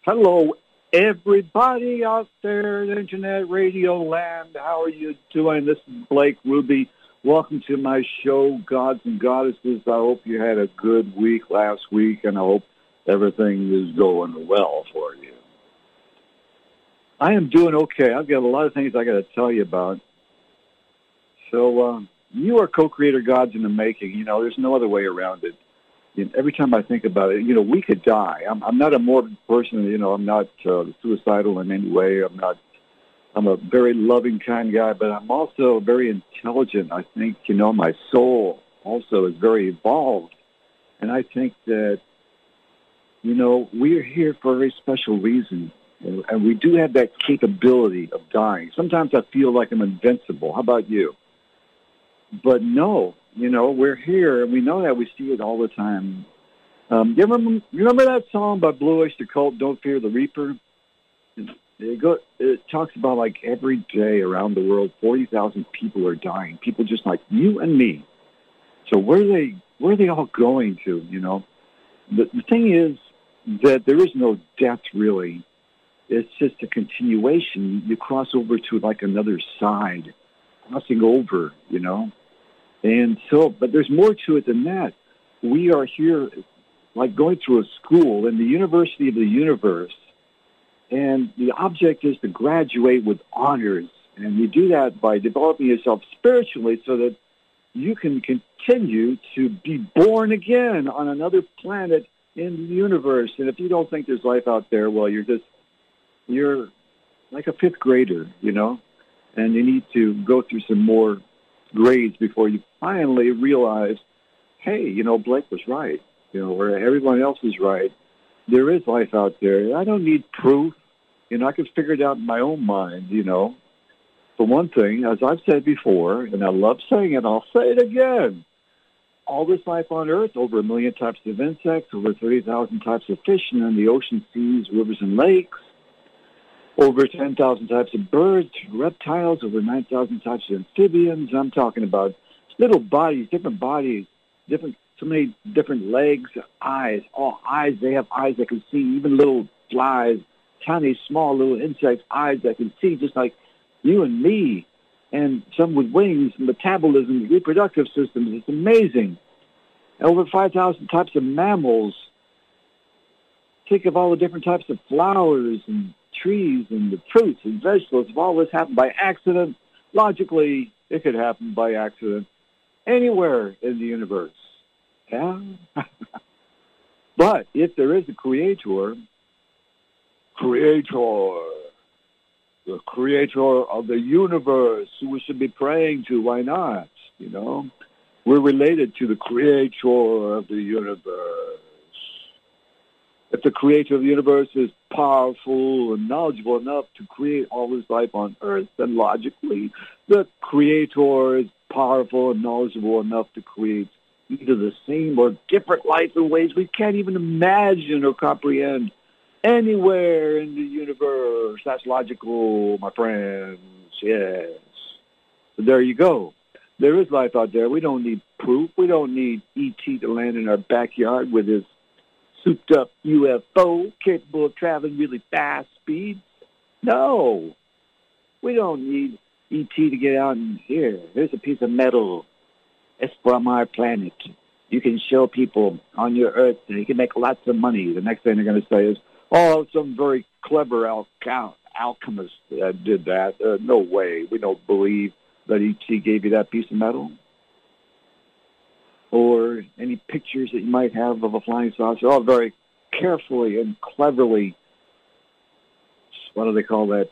Hello, everybody out there in Internet Radio Land. How are you doing? This is Blake Ruby. Welcome to my show, Gods and Goddesses. I hope you had a good week last week, and I hope everything is going well for you. I am doing okay. I've got a lot of things I got to tell you about. So, you are co-creator gods in the making. You know, there's no other way around it. Every time I think about it, we could die. I'm not a morbid person. I'm not suicidal in any way. I'm a very loving, kind guy, but I'm also very intelligent. I think, my soul also is very evolved. And I think that, we're here for a very special reason. And we do have that capability of dying. Sometimes I feel like I'm invincible. How about you? But no. We're here, and we know that. We see it all the time. You remember that song by Blue Oyster Cult, Don't Fear the Reaper? It talks about, like, every day around the world, 40,000 people are dying, people just like you and me. So where are they all going to, The thing is that there is no death, really. It's just a continuation. You cross over to, like, another side, crossing over, And so, but there's more to it than that. We are here, like going through a school in the University of the Universe, and the object is to graduate with honors. And you do that by developing yourself spiritually so that you can continue to be born again on another planet in the universe. And if you don't think there's life out there, well, you're like a fifth grader, and you need to go through some more grades before you finally realize, hey, Blake was right, where everyone else is right. There is life out there. I don't need proof. I can figure it out in my own mind, For one thing, as I've said before, and I love saying it, I'll say it again. All this life on Earth, over 1 million types of insects, over 30,000 types of fish in the ocean, seas, rivers, and lakes, over 10,000 types of birds, reptiles, over 9,000 types of amphibians. I'm talking about little bodies, so many different legs, eyes. All eyes, they have eyes that can see, even little flies, tiny, small little insects, eyes that can see, just like you and me. And some with wings, metabolism, reproductive systems. It's amazing. Over 5,000 types of mammals. Think of all the different types of flowers and trees and the fruits and vegetables. If all this happened by accident, logically, it could happen by accident anywhere in the universe. Yeah? But if there is a creator, the creator of the universe, who we should be praying to, why not? We're related to the creator of the universe. If the creator of the universe is powerful and knowledgeable enough to create all this life on Earth, then logically the creator is powerful and knowledgeable enough to create either the same or different life in ways we can't even imagine or comprehend anywhere in the universe. That's logical, my friends. Yes. So there you go. There is life out there. We don't need proof. We don't need E.T. to land in our backyard with his souped-up UFO capable of traveling really fast speeds. No. We don't need E.T. to get out and, here's a piece of metal. It's from our planet. You can show people on your Earth and you can make lots of money. The next thing they're going to say is, oh, some very clever alchemist did that. No way. We don't believe that E.T. gave you that piece of metal. Or any pictures that you might have of a flying saucer, all very carefully and cleverly. What do they call that?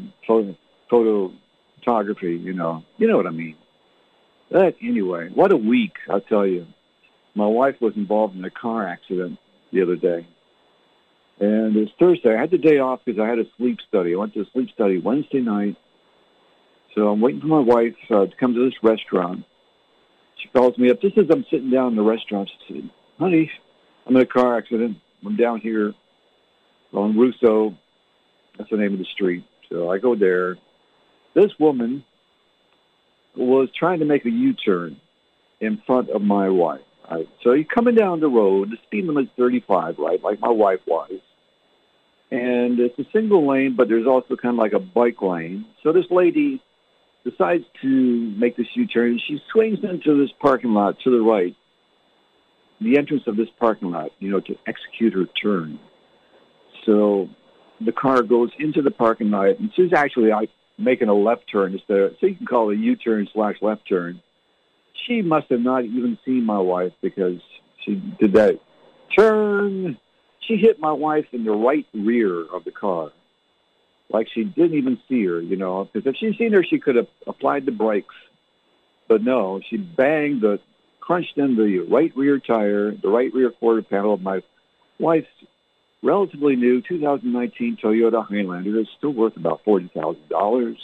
Photography, You know what I mean. Anyway, what a week, I'll tell you. My wife was involved in a car accident the other day. And it was Thursday. I had the day off because I had a sleep study. I went to a sleep study Wednesday night. So I'm waiting for my wife to come to this restaurant. She calls me up just as I'm sitting down in the restaurant. She said, honey, I'm in a car accident. I'm down here on Rousseau. That's the name of the street. So I go there. This woman was trying to make a U-turn in front of my wife. Right? So you're coming down the road. The speed limit's 35, right, like my wife was. And it's a single lane, but there's also kind of like a bike lane. So this lady decides to make this U-turn. She swings into this parking lot to the right, the entrance of this parking lot, to execute her turn. So the car goes into the parking lot, and she's actually making a left turn instead of, so you can call it a U-turn / left turn. She must have not even seen my wife because she did that turn. She hit my wife in the right rear of the car. Like she didn't even see her, because if she'd seen her, she could have applied the brakes. But no, she crunched in the right rear tire, the right rear quarter panel of my wife's relatively new 2019 Toyota Highlander. It's still worth about $40,000.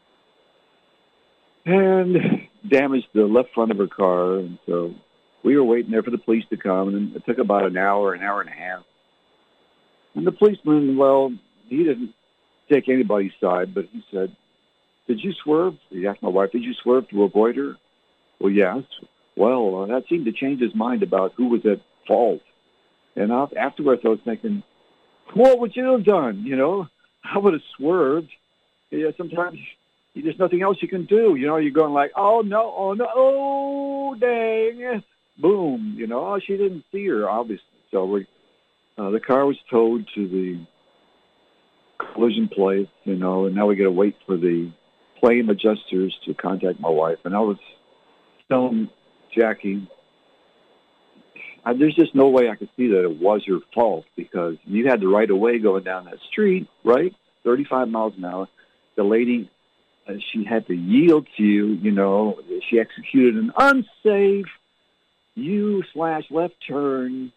And damaged the left front of her car. And so we were waiting there for the police to come, and it took about an hour and a half. And the policeman, well, he didn't take anybody's side, but he said, "Did you swerve?" He asked my wife, "Did you swerve to avoid her?" "Well, yes." Well, that seemed to change his mind about who was at fault. And afterwards, I was thinking, what would you have done? I would have swerved. Yeah, sometimes there's nothing else you can do. You're going like, oh, no, oh, dang. Boom. Oh, she didn't see her, obviously. So the car was towed to the collision place, and now we got to wait for the claim adjusters to contact my wife. And I was telling Jackie, there's just no way I could see that it was your fault because you had the right of way going down that street, right? 35 miles an hour. The lady, she had to yield to you, she executed an unsafe U/left turn,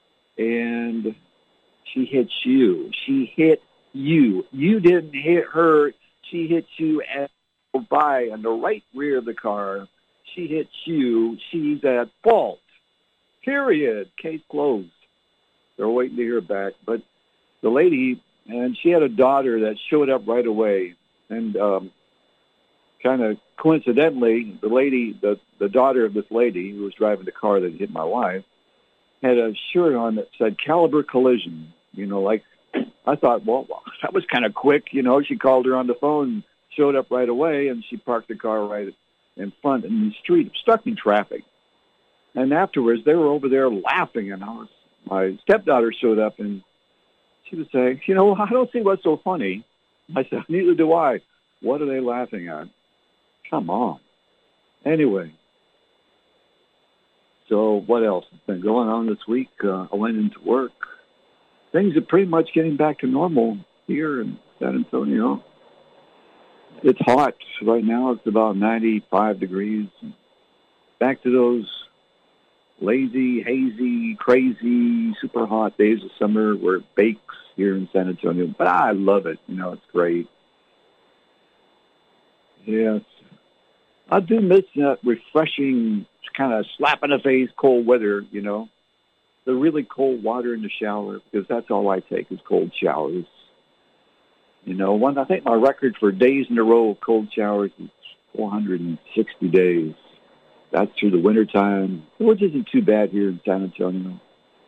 and she hit you. She hit you. You didn't hit her. She hit you by on the right rear of the car. She hit you. She's at fault. Period. Case closed. They're waiting to hear back. But the lady, and she had a daughter that showed up right away. And kind of coincidentally, the daughter of this lady who was driving the car that hit my wife, had a shirt on that said Caliber Collision. I thought, well, that was kind of quick. She called her on the phone, showed up right away, and she parked the car right in front in the street, obstructing traffic. And afterwards, they were over there laughing, and my stepdaughter showed up, and she was saying, I don't see what's so funny. I said, neither do I. What are they laughing at? Come on. Anyway, so what else has been going on this week? I went into work. Things are pretty much getting back to normal here in San Antonio. It's hot right now. It's about 95 degrees. Back to those lazy, hazy, crazy, super hot days of summer where it bakes here in San Antonio. But I love it. It's great. Yes. I do miss that refreshing, kind of slap in the face cold weather, the really cold water in the shower, because that's all I take is cold showers. I think my record for days in a row of cold showers is 460 days. That's through the wintertime, which isn't too bad here in San Antonio.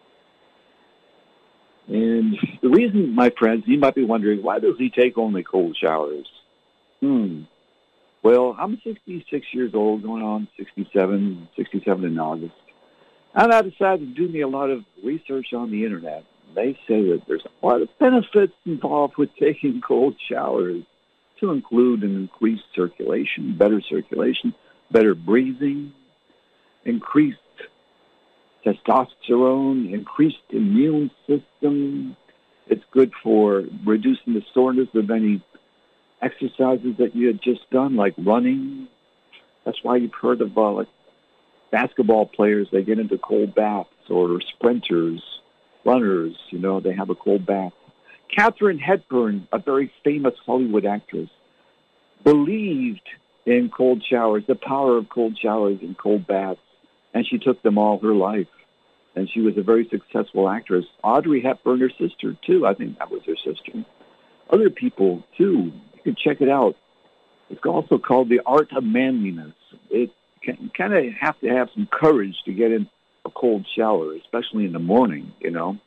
And the reason, my friends, you might be wondering, why does he take only cold showers? Well, I'm 66 years old, going on 67 in August. And I decided to do me a lot of research on the Internet. They say that there's a lot of benefits involved with taking cold showers, to include an increased circulation, better breathing, increased testosterone, increased immune system. It's good for reducing the soreness of any exercises that you had just done, like running. That's why you've heard of basketball players, they get into cold baths, or sprinters, runners, they have a cold bath. Katharine Hepburn, a very famous Hollywood actress, believed in cold showers, the power of cold showers and cold baths, and she took them all her life. And she was a very successful actress. Audrey Hepburn, her sister, too. I think that was her sister. Other people, too. You can check it out. It's also called The Art of Manliness. It kind of have to have some courage to get in a cold shower, especially in the morning,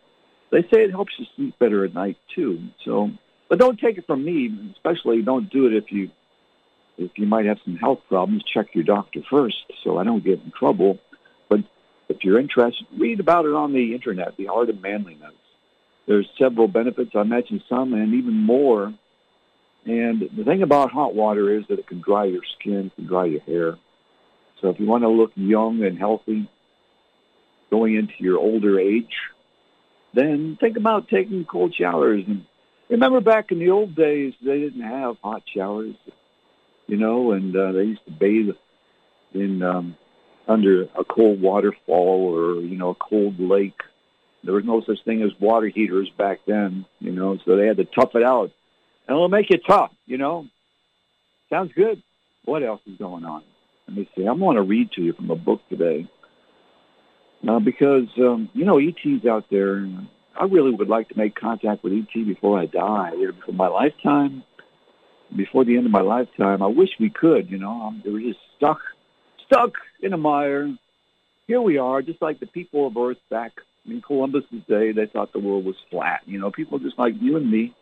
They say it helps you sleep better at night too. So, but don't take it from me. Especially don't do it if you might have some health problems. Check your doctor first, so I don't get in trouble. But if you're interested, read about it on the internet. The Art of Manliness. There's several benefits. I mentioned some, and even more. And the thing about hot water is that it can dry your skin, it can dry your hair. So if you want to look young and healthy going into your older age, then think about taking cold showers. And remember back in the old days, they didn't have hot showers, and they used to bathe in under a cold waterfall or, a cold lake. There was no such thing as water heaters back then, so they had to tough it out. And it'll make you tough, Sounds good. What else is going on? Let me see. I'm going to read to you from a book today. Because, E.T.'s out there. I really would like to make contact with E.T. before I die, before my lifetime, before the end of my lifetime. I wish we could, they were just stuck in a mire. Here we are, just like the people of Earth back in Columbus's day. They thought the world was flat, people just like you and me.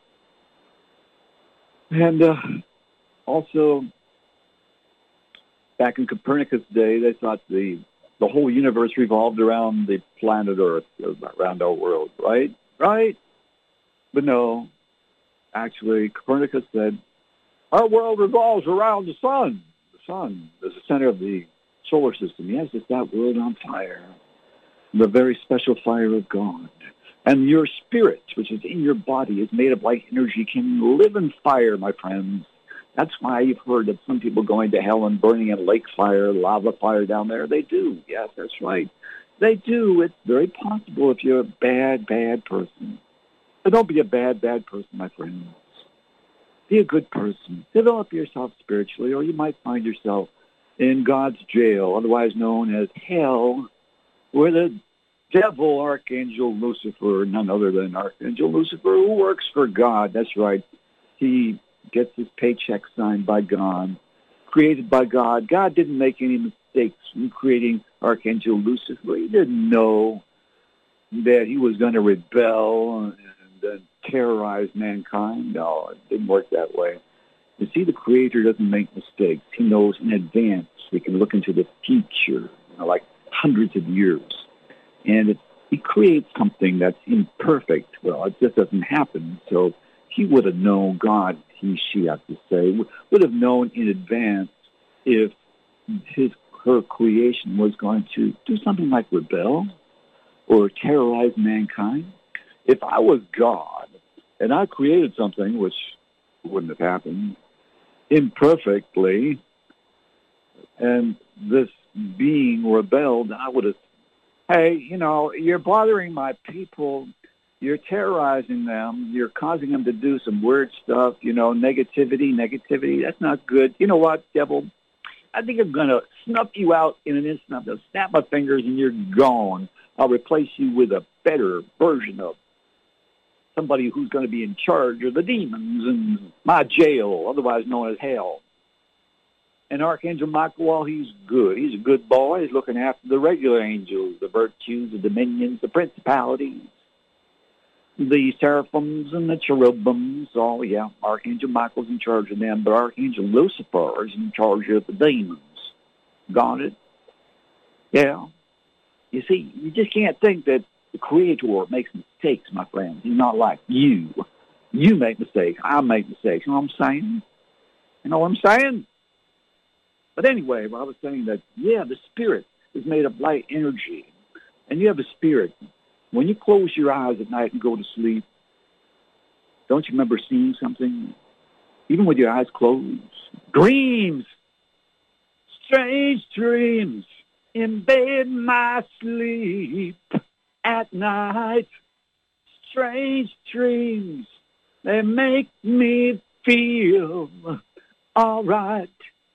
And also, back in Copernicus' day, they thought the whole universe revolved around the planet Earth, around our world, right? Right? But no, actually, Copernicus said, our world revolves around the sun. The sun is the center of the solar system. Yes, it's that world on fire, the very special fire of God. And your spirit, which is in your body, is made of light energy, can live in fire, my friends. That's why you've heard of some people going to hell and burning in lake fire, lava fire down there. They do. Yes, that's right. They do. It's very possible if you're a bad, bad person. But don't be a bad, bad person, my friends. Be a good person. Develop yourself spiritually, or you might find yourself in God's jail, otherwise known as hell, where the devil, Archangel Lucifer, none other than Archangel Lucifer, who works for God. That's right. He gets his paycheck signed by God, created by God. God didn't make any mistakes in creating Archangel Lucifer. He didn't know that he was going to rebel and terrorize mankind. No, it didn't work that way. You see, the Creator doesn't make mistakes. He knows in advance. He can look into the future, like hundreds of years. And if he creates something that's imperfect, well, it just doesn't happen. So he would have known, God, she has to say, would have known in advance if her creation was going to do something like rebel or terrorize mankind. If I was God and I created something, which wouldn't have happened, imperfectly, and this being rebelled, I would have, hey, you're bothering my people. You're terrorizing them. You're causing them to do some weird stuff, negativity. That's not good. You know what, devil? I think I'm going to snuff you out in an instant. I'm going to snap my fingers and you're gone. I'll replace you with a better version of somebody who's going to be in charge of the demons in my jail, otherwise known as hell. And Archangel Michael, well, he's good. He's a good boy. He's looking after the regular angels, the virtues, the dominions, the principalities, the seraphims and the cherubims. Oh, yeah, Archangel Michael's in charge of them, but Archangel Lucifer is in charge of the demons. Got it? Yeah. You see, you just can't think that the Creator makes mistakes, my friends. He's not like you. You make mistakes. I make mistakes. You know what I'm saying? You know what I'm saying? But anyway, I was saying that, yeah, the spirit is made of light energy. And you have a spirit. When you close your eyes at night and go to sleep, don't you remember seeing something? Even with your eyes closed. Dreams! Strange dreams invade my sleep at night. Strange dreams, they make me feel all right.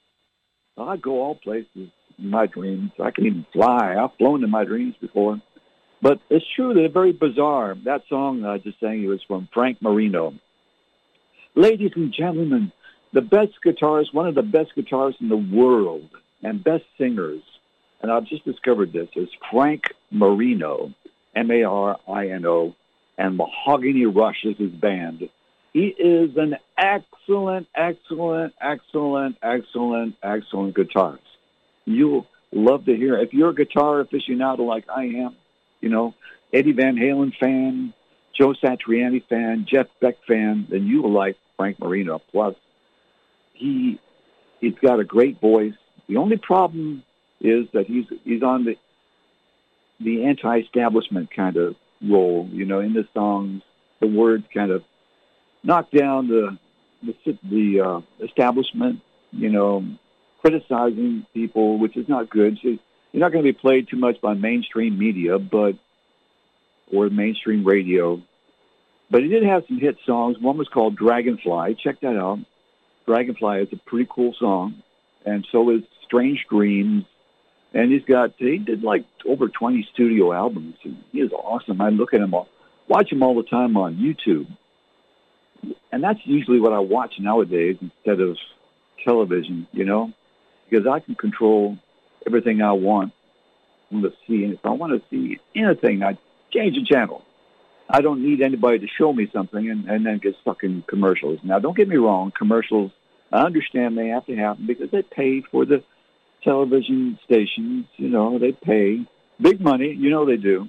I go all places in my dreams. I can even fly. I've flown in my dreams before. But it's true, they're very bizarre. That song that I just sang you is from Frank Marino. Ladies and gentlemen, the best guitarist, one of the best guitarists in the world, and best singers, and I've just discovered this, is Frank Marino, M-A-R-I-N-O. and Mahogany Rush is his band. He is an excellent, excellent, excellent, excellent, excellent guitarist. You'll love to hear it. If you're a guitar aficionado like I am, you know, Eddie Van Halen fan, Joe Satriani fan, Jeff Beck fan, then you will like Frank Marino. Plus, he's got a great voice. The only problem is that he's on the anti-establishment kind of role. You know, in the songs, the words kind of knock down the establishment. You know, criticizing people, which is not good. So you're not going to be played too much by mainstream media, or mainstream radio. But he did have some hit songs. One was called Dragonfly. Check that out. Dragonfly is a pretty cool song, and so is Strange Dreams. And he did like over 20 studio albums. And he is awesome. I look at him, watch him all the time on YouTube. And that's usually what I watch nowadays instead of television, you know, because I can control everything I want to see. And if I want to see anything, I change the channel. I don't need anybody to show me something and then get stuck in commercials. Now, don't get me wrong. Commercials, I understand they have to happen because they pay for the television stations. You know, they pay big money. You know they do.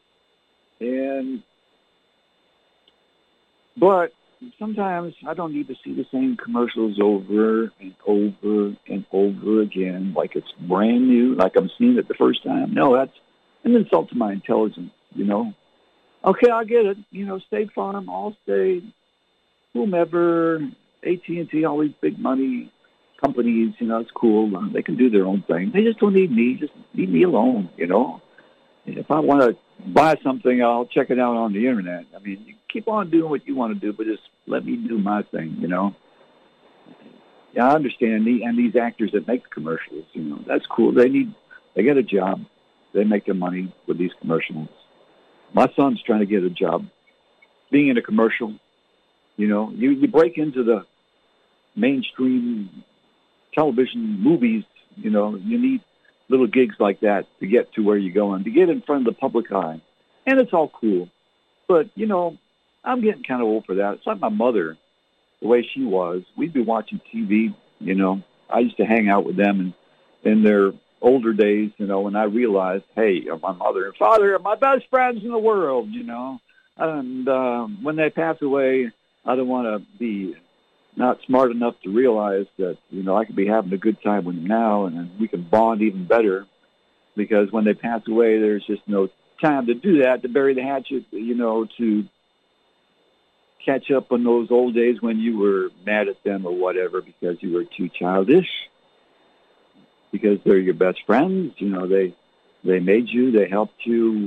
But sometimes I don't need to see the same commercials over and over and over again, like it's brand new, like I'm seeing it the first time. No, that's an insult to my intelligence, you know. Okay, I get it. You know, State Farm, Allstate, whomever, AT&T, all these big money companies, you know, it's cool. They can do their own thing. They just don't need me. Just leave me alone, you know. If I want to buy something, I'll check it out on the Internet. I mean, you keep on doing what you want to do, but just let me do my thing, you know. Yeah, I understand. And these actors that make commercials, you know, that's cool. They get a job. They make their money with these commercials. My son's trying to get a job being in a commercial. You know, you break into the mainstream television movies, you know, you need little gigs like that to get to where you're going, to get in front of the public eye. And it's all cool. But, you know, I'm getting kind of old for that. It's like my mother, the way she was. We'd be watching TV, you know. I used to hang out with them in their older days, you know, when I realized, hey, my mother and father are my best friends in the world, you know. And when they pass away, I don't want to be not smart enough to realize that, you know, I could be having a good time with them now and we can bond even better, because when they pass away, there's just no time to do that, to bury the hatchet, you know, to catch up on those old days when you were mad at them or whatever because you were too childish, because they're your best friends. You know, they made you, they helped you.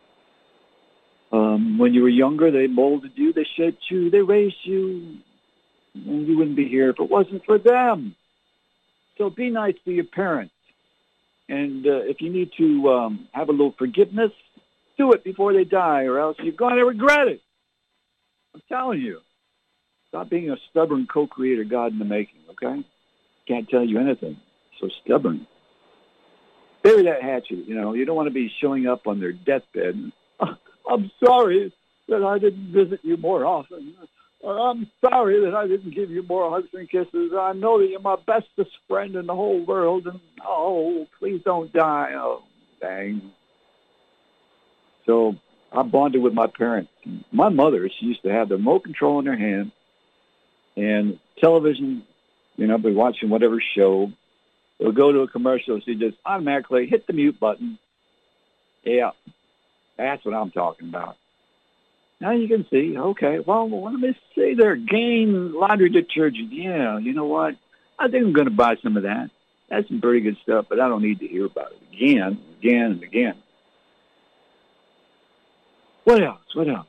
When you were younger, they molded you, they shaped you, they raised you, and you wouldn't be here if it wasn't for them. So be nice to your parents. And if you need to have a little forgiveness, do it before they die, or else you're going to regret it. I'm telling you. Stop being a stubborn co-creator God in the making, okay? Can't tell you anything. So stubborn. Bury that hatchet, you know. You don't want to be showing up on their deathbed. I'm sorry that I didn't visit you more often. I'm sorry that I didn't give you more hugs and kisses. I know that you're my bestest friend in the whole world, and, oh, please don't die. Oh, dang. So I bonded with my parents. My mother, she used to have the remote control in her hand, and television, you know, be watching whatever show. It would go to a commercial. She'd just automatically hit the mute button. Yeah, that's what I'm talking about. Now you can see, okay, well, let me see there. Gain laundry detergent. Yeah, you know what? I think I'm going to buy some of that. That's some pretty good stuff, but I don't need to hear about it again, and again. What else?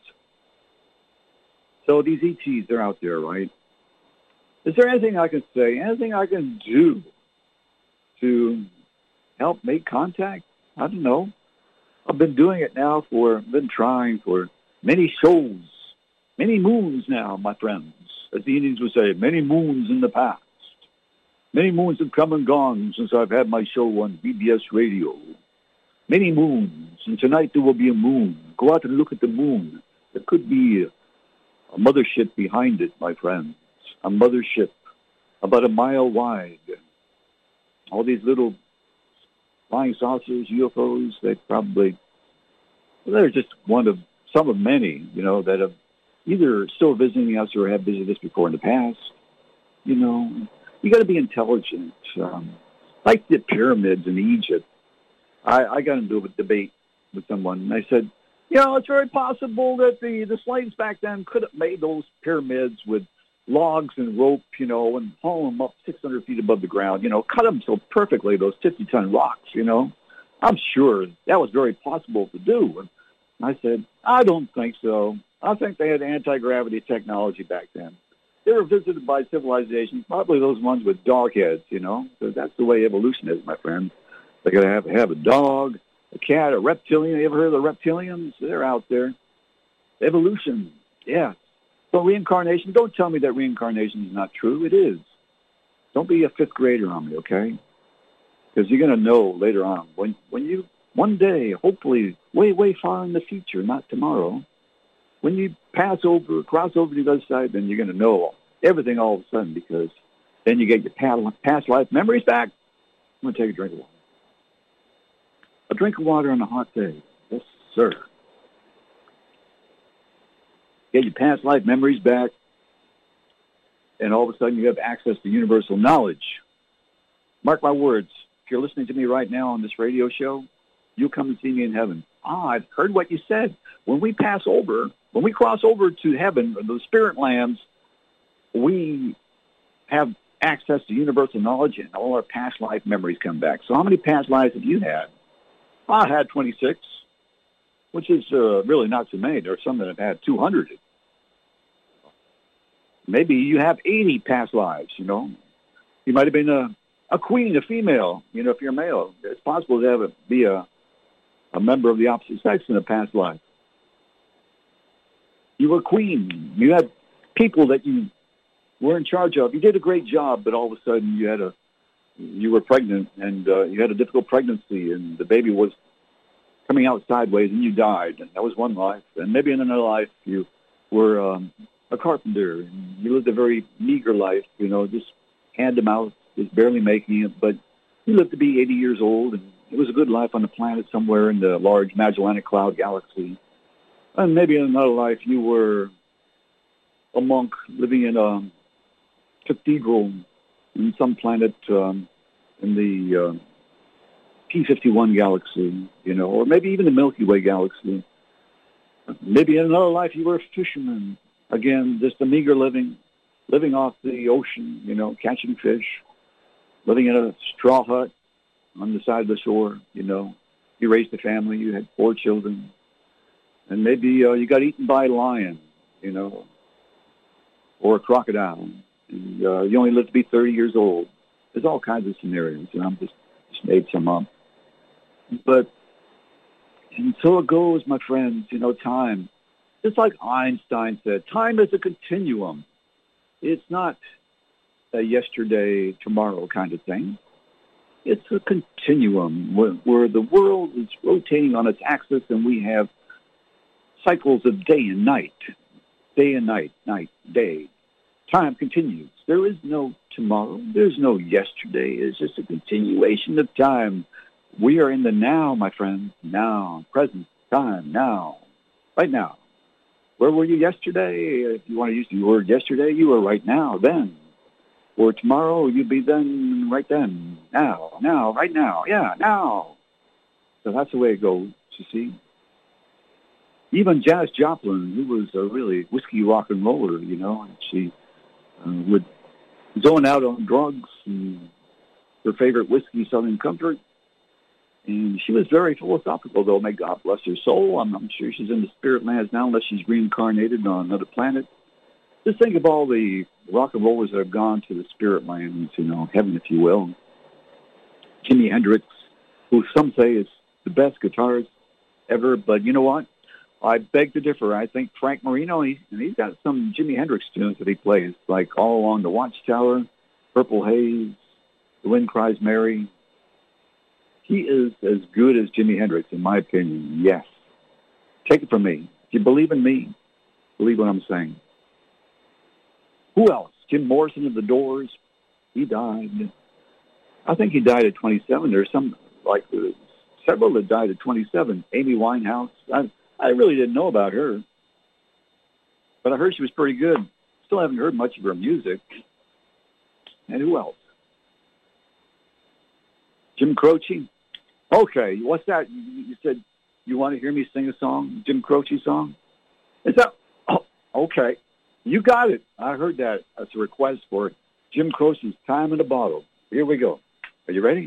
So these ETs, they're out there, right? Is there anything I can say, anything I can do to help make contact? I don't know. I've been doing it now been trying for many shows, many moons now, my friends. As the Indians would say, many moons in the past. Many moons have come and gone since I've had my show on BBS Radio. Many moons, and tonight there will be a moon. Go out and look at the moon. There could be a mothership behind it, my friends. A mothership about a mile wide. All these little flying saucers, UFOs, they're just some of many, that have either still visiting us or have visited us before in the past. You got to be intelligent. Like the pyramids in Egypt. I got into a debate with someone, and I said, it's very possible that the slaves back then could have made those pyramids with logs and rope, and haul them up 600 feet above the ground, cut them so perfectly, those 50-ton rocks, I'm sure that was very possible to do. And I said, I don't think so. I think they had anti-gravity technology back then. They were visited by civilizations, probably those ones with dog heads, because that's the way evolution is, my friend. They got to have a dog, a cat, a reptilian. You ever heard of the reptilians? They're out there. Evolution, yeah. So reincarnation, don't tell me that reincarnation is not true. It is. Don't be a fifth grader on me, okay? Because you're going to know later on. When you, one day, hopefully, way, way far in the future, not tomorrow, when you cross over to the other side, then you're going to know everything all of a sudden, because then you get your past life memories back. I'm going to take a drink of water. A drink of water on a hot day. Yes, sir. Get your past life memories back, and all of a sudden you have access to universal knowledge. Mark my words. If you're listening to me right now on this radio show, you'll come and see me in heaven. I've heard what you said. When we cross over to heaven, or the spirit lands, we have access to universal knowledge, and all our past life memories come back. So how many past lives have you had? I had 26, which is really not so many. There are some that have had 200. Maybe you have 80 past lives, You might have been a queen, a female, if you're male. It's possible to be a member of the opposite sex in a past life. You were a queen. You had people that you were in charge of. You did a great job, but all of a sudden you were pregnant, and you had a difficult pregnancy, and the baby was coming out sideways, and you died. And that was one life. And maybe in another life you were a carpenter, and you lived a very meager life, just hand to mouth, just barely making it. But you lived to be 80 years old, and it was a good life on a planet somewhere in the large Magellanic Cloud galaxy. And maybe in another life you were a monk living in a cathedral in some planet in the P51 galaxy, or maybe even the Milky Way galaxy. Maybe in another life you were a fisherman. Again, just a meager living off the ocean, catching fish, living in a straw hut on the side of the shore, You raised a family, you had 4 children. And maybe you got eaten by a lion, or a crocodile. And you only lived to be 30 years old. There's all kinds of scenarios, and I'm just made some up. And so it goes, my friends, time. Just like Einstein said, time is a continuum. It's not a yesterday, tomorrow kind of thing. It's a continuum where the world is rotating on its axis, and we have cycles of day and night, night, day. Time continues. There is no tomorrow. There's no yesterday. It's just a continuation of time. We are in the now, my friends. Now, present time, now, right now. Where were you yesterday? If you want to use the word yesterday, you were right now, then. Or tomorrow, you'd be then, right then. Now, right now. Yeah, now. So that's the way it goes, you see. Even Janis Joplin, who was a really whiskey rock and roller, and she would zone out on drugs and her favorite whiskey, Southern Comfort. And she was very philosophical, though. May God bless her soul. I'm sure she's in the spirit lands now, unless she's reincarnated on another planet. Just think of all the rock and rollers that have gone to the spirit lands, heaven, if you will. Jimi Hendrix, who some say is the best guitarist ever, but you know what? I beg to differ. I think Frank Marino, he's got some Jimi Hendrix tunes that he plays, like All Along the Watchtower, Purple Haze, The Wind Cries Mary. He is as good as Jimi Hendrix, in my opinion, yes. Take it from me. If you believe in me, Believe what I'm saying. Who else? Jim Morrison of the Doors. He died. I think he died at 27. There's some, like, several that died at 27. Amy Winehouse. I really didn't know about her. But I heard she was pretty good. Still haven't heard much of her music. And who else? Jim Croce. Okay, what's that? You said you want to hear me sing a song, Jim Croce song? Is that? Oh, okay. You got it. I heard that. That's a request for Jim Croce's Time in a Bottle. Here we go. Are you ready?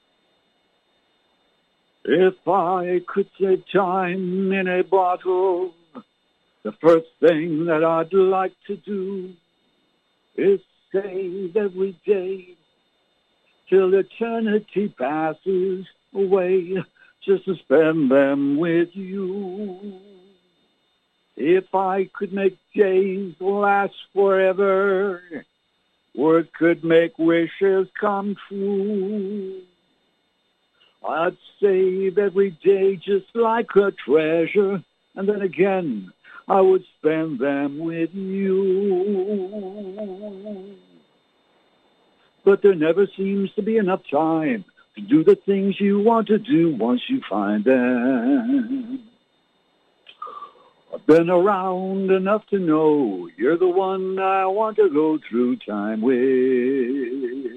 If I could save time in a bottle, the first thing that I'd like to do is save every day till eternity passes away, just to spend them with you. If I could make days last forever, words could make wishes come true, I'd save every day just like a treasure, and then again I would spend them with you. But there never seems to be enough time to do the things you want to do once you find them. I've been around enough to know you're the one I want to go through time with.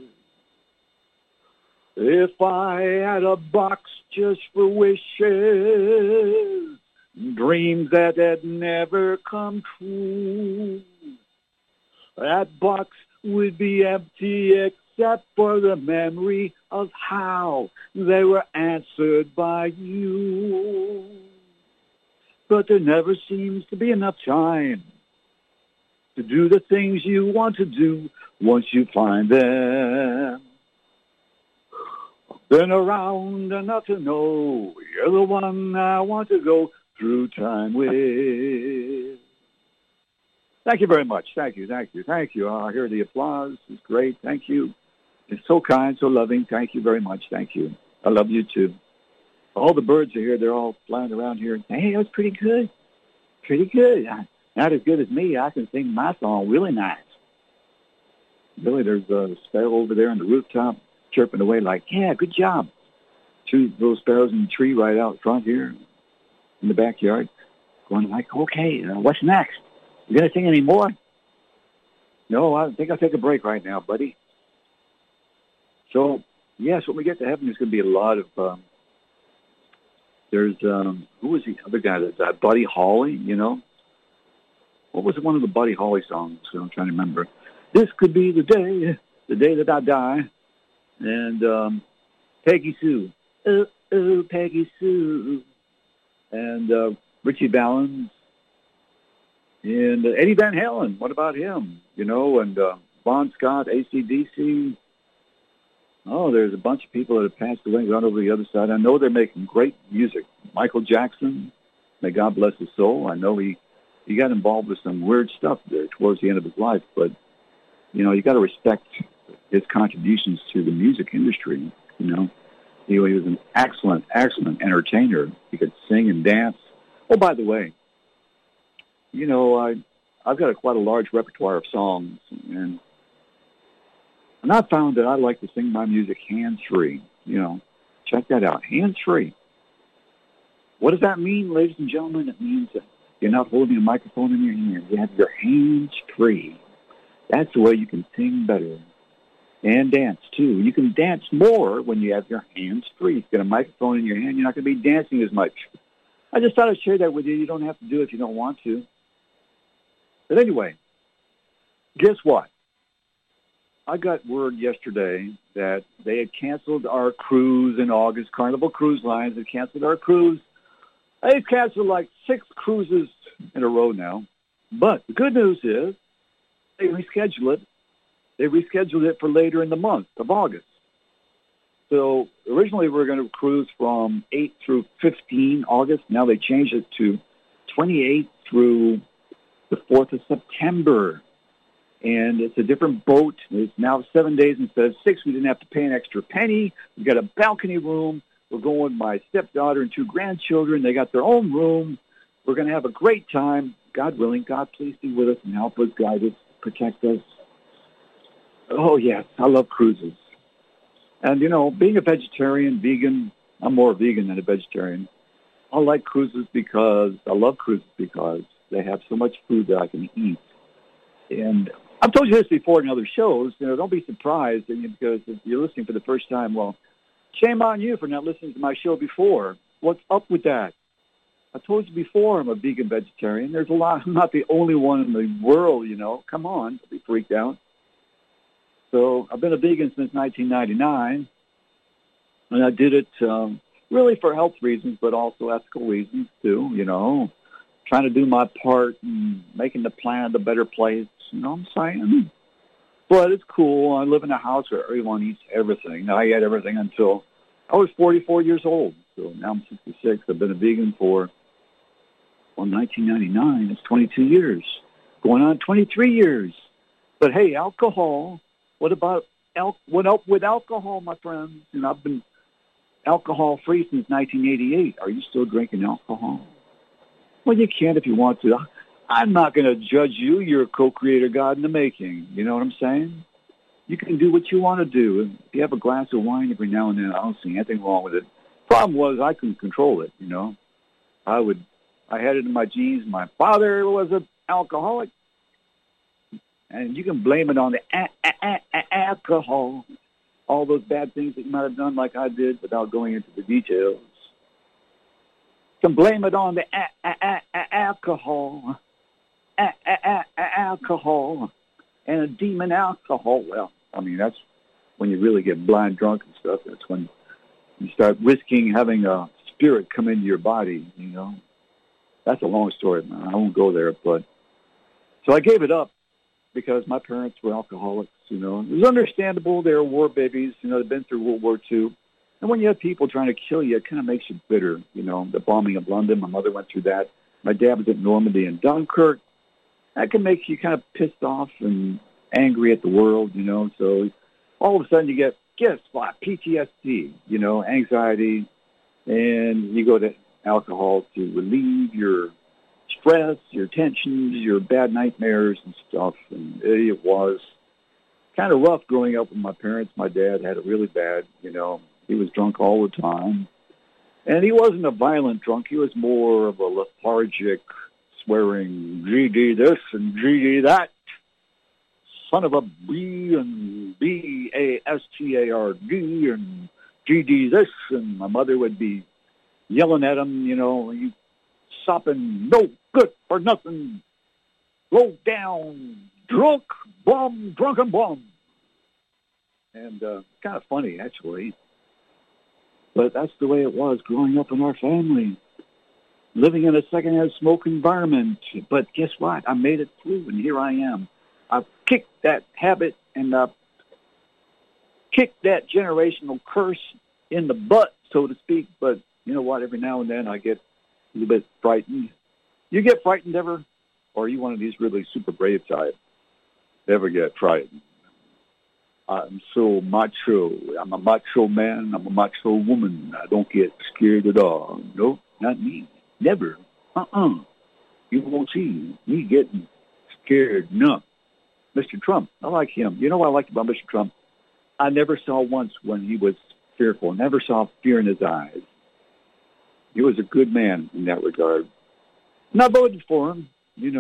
If I had a box just for wishes, dreams that had never come true, that box would be empty except for the memory of how they were answered by you. But there never seems to be enough time to do the things you want to do once you find them. Been around enough to know you're the one I want to go through time with. Thank you very much. Thank you. I hear the applause. It's great. Thank you. It's so kind, so loving. Thank you very much. Thank you. I love you too. All the birds are here. They're all flying around here. Hey, that was pretty good. Pretty good. Not as good as me. I can sing my song really nice. Billy, there's a sparrow over there on the rooftop chirping away like, yeah, good job. Two little sparrows in the tree right out front here in the backyard going like, okay, what's next? You going to sing any more? No, I think I'll take a break right now, buddy. So, yes, when we get to heaven, there's going to be a lot of, who was the other guy? That Buddy Holly, you know? What was one of the Buddy Holly songs? I'm trying to remember. This could be the day that I die. And Peggy Sue. Oh, Peggy Sue. And Richie Valens. And Eddie Van Halen. What about him? You know, and Bon Scott, AC/DC. Oh, there's a bunch of people that have passed away right over the other side. I know they're making great music. Michael Jackson, may God bless his soul. I know he got involved with some weird stuff there towards the end of his life. But, you know, you got to respect his contributions to the music industry. You know, he was an excellent entertainer. He could sing and dance. Oh, by the way, you know, I've got quite a large repertoire of songs, and I found that I like to sing my music hands-free. You know, check that out, hands-free. What does that mean, ladies and gentlemen? It means that you're not holding a microphone in your hand. You have your hands free. That's the way you can sing better and dance, too. You can dance more when you have your hands free. If you got a microphone in your hand, you're not going to be dancing as much. I just thought I'd share that with you. You don't have to do it if you don't want to. But anyway, guess what? I got word yesterday that they had canceled our cruise in August. Carnival Cruise Lines had canceled our cruise. They've canceled like 6 cruises in a row now. But the good news is they rescheduled it. They rescheduled it for later in the month of August. So originally we were going to cruise from 8 through 15 August. Now they changed it to 28 through the 4th of September. And it's a different boat. It's now 7 days instead of 6. We didn't have to pay an extra penny. We got a balcony room. We're going with my stepdaughter and 2 grandchildren. They got their own room. We're going to have a great time. God willing, God please be with us and help us, guide us, protect us. Oh, yes, I love cruises. And, being a vegetarian, vegan, I'm more vegan than a vegetarian. I like cruises because, I love cruises because they have so much food that I can eat. And I've told you this before in other shows. Don't be surprised because if you're listening for the first time, well, shame on you for not listening to my show before. What's up with that? I told you before I'm a vegan vegetarian. There's a lot. I'm not the only one in the world, Come on, don't be freaked out. So I've been a vegan since 1999, and I did it really for health reasons, but also ethical reasons too, trying to do my part in making the planet a better place, you know what I'm saying? But it's cool. I live in a house where everyone eats everything. I ate everything until I was 44 years old. So now I'm 66. I've been a vegan for, 1999. It's 22 years. Going on 23 years. But hey, alcohol, what about with alcohol, my friends? I've been alcohol-free since 1988. Are you still drinking alcohol? Well, you can if you want to. I'm not going to judge you. You're a co-creator God in the making. You know what I'm saying? You can do what you want to do. If you have a glass of wine every now and then, I don't see anything wrong with it. Problem was I couldn't control it, I had it in my genes. My father was an alcoholic. And you can blame it on the alcohol. All those bad things that you might have done like I did without going into the details. You can blame it on the alcohol. Alcohol. And a demon alcohol. Well, that's when you really get blind drunk and stuff. That's when you start risking having a spirit come into your body, That's a long story, man. I won't go there. But so I gave it up because my parents were alcoholics, It was understandable. They were war babies, they'd been through World War II. And when you have people trying to kill you, it kind of makes you bitter, The bombing of London, my mother went through that. My dad was at Normandy and Dunkirk. That can make you kind of pissed off and angry at the world, So all of a sudden you get, guess what, PTSD, anxiety, and you go to alcohol to relieve your stress, your tensions, your bad nightmares and stuff. And it was kind of rough growing up with my parents. My dad had it really bad, He was drunk all the time. And he wasn't a violent drunk. He was more of a lethargic, swearing, GD this and GD that. Son of a B and BASTARD and GD this. And my mother would be yelling at him, you sopping, no good for nothing, low down, drunk, bum, drunken bum. And kind of funny, actually. But that's the way it was growing up in our family, living in a secondhand smoke environment. But guess what? I made it through, and here I am. I've kicked that habit and kicked that generational curse in the butt, so to speak. But you know what? Every now and then I get a little bit frightened. You get frightened ever? Or are you one of these really super brave types? Ever get frightened? I'm so macho. I'm a macho man. I'm a macho woman. I don't get scared at all. No, not me. Never. You won't see me getting scared. No. Mr. Trump, I like him. You know what I liked about Mr. Trump? I never saw once when he was fearful. Never saw fear in his eyes. He was a good man in that regard. And I voted for him,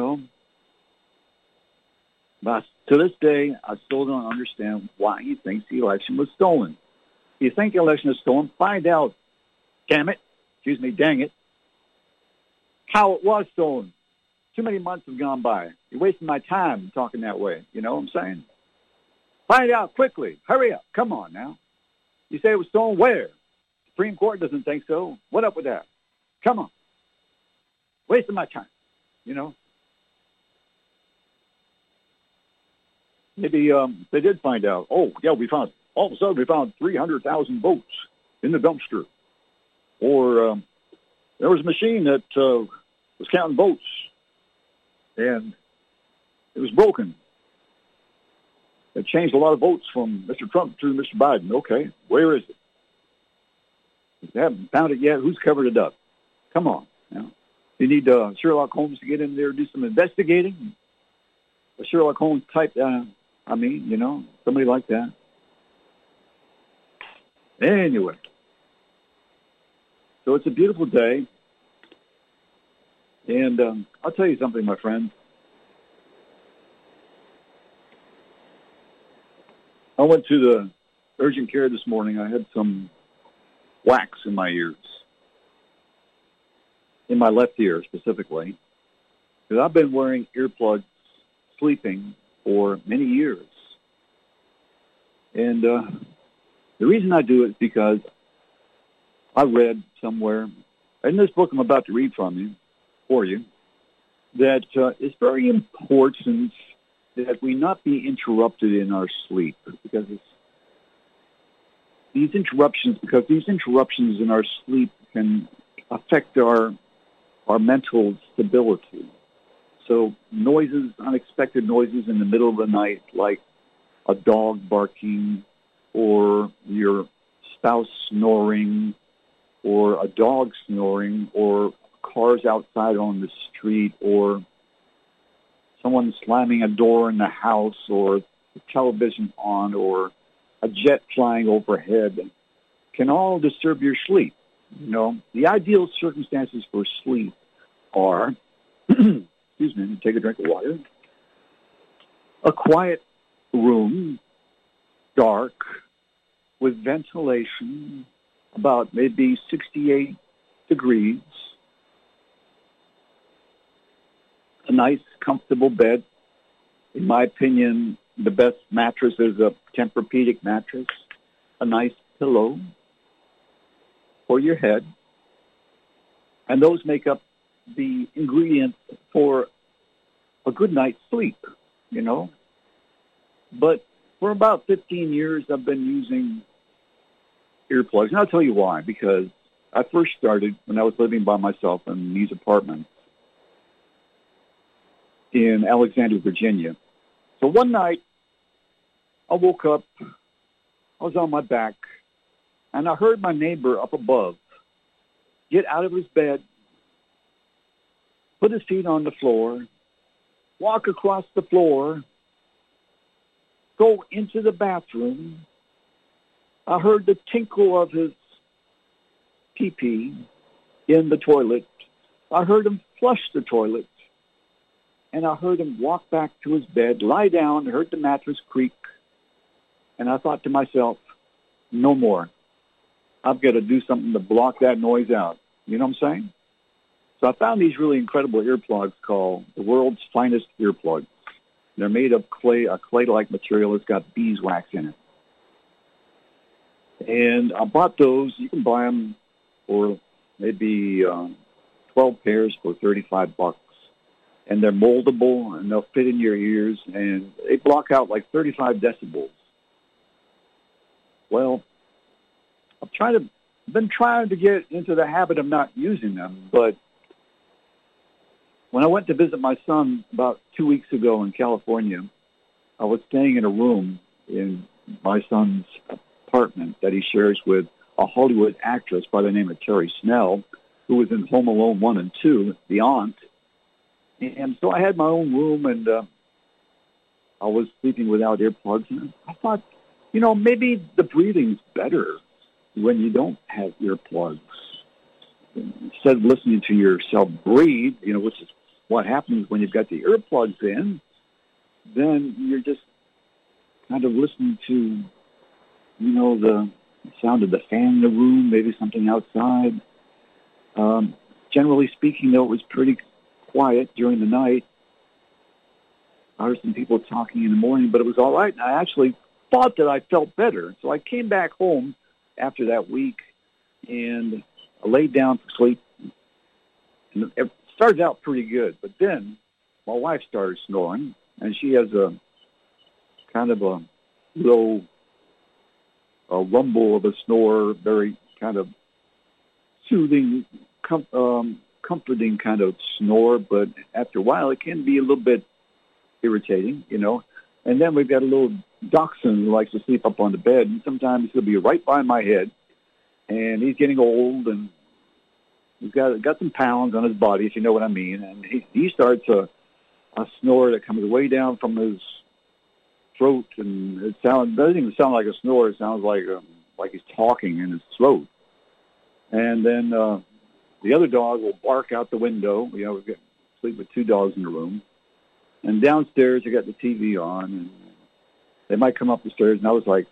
But to this day, I still don't understand why he thinks the election was stolen. If you think the election is stolen, find out, dang it, how it was stolen. Too many months have gone by. You're wasting my time talking that way. You know what I'm saying? Find out quickly. Hurry up. Come on now. You say it was stolen where? Supreme Court doesn't think so. What up with that? Come on. Wasting my time, Maybe they did find out. Oh, yeah, all of a sudden we found 300,000 votes in the dumpster. Or there was a machine that was counting votes, and it was broken. It changed a lot of votes from Mr. Trump to Mr. Biden. Okay, where is it? If they haven't found it yet, who's covered it up? Come on. You need Sherlock Holmes to get in there, do some investigating. A Sherlock Holmes type, somebody like that. Anyway, so it's a beautiful day. And I'll tell you something, my friend. I went to the urgent care this morning. I had some wax in my ears, in my left ear specifically, because I've been wearing earplugs sleeping for many years. And the reason I do it is because I read somewhere, in this book I'm about to read for you, that it's very important that we not be interrupted in our sleep, because these interruptions in our sleep can affect our mental stability. So noises, unexpected noises in the middle of the night, like a dog barking or your spouse snoring or a dog snoring or cars outside on the street or someone slamming a door in the house or the television on or a jet flying overhead can all disturb your sleep. You know, the ideal circumstances for sleep are, excuse me, take a drink of water, a quiet room, dark, with ventilation, about maybe 68 degrees, a nice, comfortable bed. In my opinion, the best mattress is a Tempur-Pedic mattress, a nice pillow for your head. And those make up the ingredients for a good night's sleep, you know. But for about 15 years, I've been using earplugs. And I'll tell you why, because I first started when I was living by myself in these apartments in Alexandria, Virginia. So one night, I woke up, I was on my back, and I heard my neighbor up above get out of his bed, put his feet on the floor, walk across the floor, go into the bathroom. I heard the tinkle of his pee-pee in the toilet. I heard him flush the toilet. And I heard him walk back to his bed, lie down, heard the mattress creak. And I thought to myself, no more. I've got to do something to block that noise out. You know what I'm saying? So I found these really incredible earplugs called the world's finest earplugs. They're made of clay, a clay-like material that's got beeswax in it. And I bought those. You can buy them for maybe 12 pairs for $35. And they're moldable, and they'll fit in your ears, and they block out like 35 decibels. Well, I've been trying to get into the habit of not using them, but when I went to visit my son about 2 weeks ago in California, I was staying in a room in my son's apartment that he shares with a Hollywood actress by the name of Terry Snell, who was in Home Alone 1 and 2, the aunt. And so I had my own room, and I was sleeping without earplugs. And I thought, you know, maybe the breathing's better when you don't have earplugs. Instead of listening to yourself breathe, you know, which is what happens when you've got the earplugs in, then you're just kind of listening to, you know, the sound of the fan in the room, maybe something outside. Generally speaking, though, it was pretty quiet during the night. I heard some people talking in the morning, but it was all right. And I actually thought that I felt better. So I came back home after that week, and I laid down for sleep. And it started out pretty good, but then my wife started snoring, and she has a kind of a low rumble of a snore, very kind of soothing, comforting kind of snore, but after a while it can be a little bit irritating, you know. And then we've got a little dachshund who likes to sleep up on the bed, and sometimes he'll be right by my head, and he's getting old, and He's got some pounds on his body, if you know what I mean. And he starts a snore that comes way down from his throat, and doesn't even sound like a snore. It sounds like he's talking in his throat. And then the other dog will bark out the window. You know, we sleep with two dogs in the room. And downstairs, I got the TV on, and they might come up the stairs, and I was like,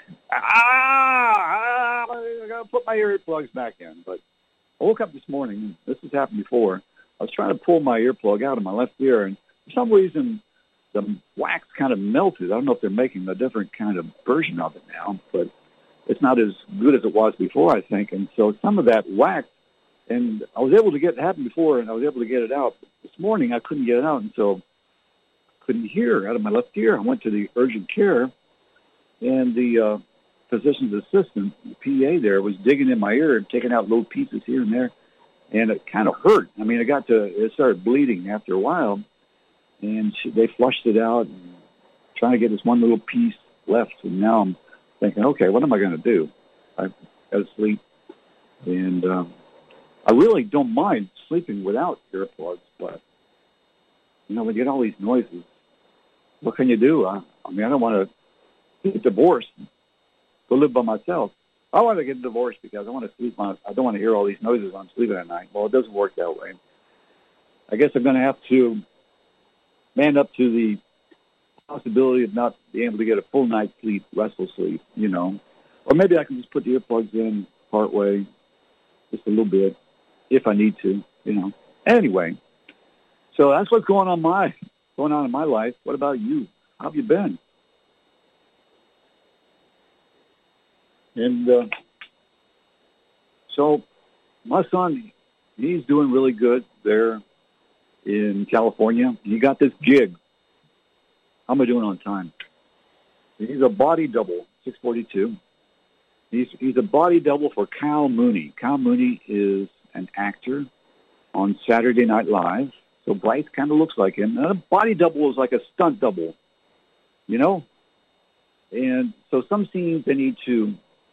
I got to put my earplugs back in. But I woke up this morning. This has happened before. I was trying to pull my earplug out of my left ear, and for some reason, the wax kind of melted. I don't know if they're making a different kind of version of it now, but it's not as good as it was before, I think. And so some of that wax, and I was able to get it happened before, and I was able to get it out. This morning, I couldn't get it out, and so couldn't hear out of my left ear. I went to the urgent care, and the physician's assistant, the PA there, was digging in my ear and taking out little pieces here and there, and it kind of hurt. I mean, it started bleeding after a while, and they flushed it out, and trying to get this one little piece left, and now I'm thinking, okay, what am I going to do? I've got to sleep, and I really don't mind sleeping without earplugs, but, you know, when you get all these noises, what can you do? I mean, I don't want to get divorced, go live by myself. I want to get divorced because I want to sleep. I don't want to hear all these noises when I'm sleeping at night. Well, it doesn't work that way. I guess I'm going to have to man up to the possibility of not being able to get a full night's sleep, restful sleep, you know. Or maybe I can just put the earplugs in part way, just a little bit, if I need to, you know. Anyway, so that's what's going on in my life. What about you? How have you been? And so my son, he's doing really good there in California. He got this gig. How am I doing on time? He's a body double, 642. He's a body double for Cal Mooney. Cal Mooney is an actor on Saturday Night Live. So Bryce kind of looks like him. And a body double is like a stunt double, you know? And so some scenes they need to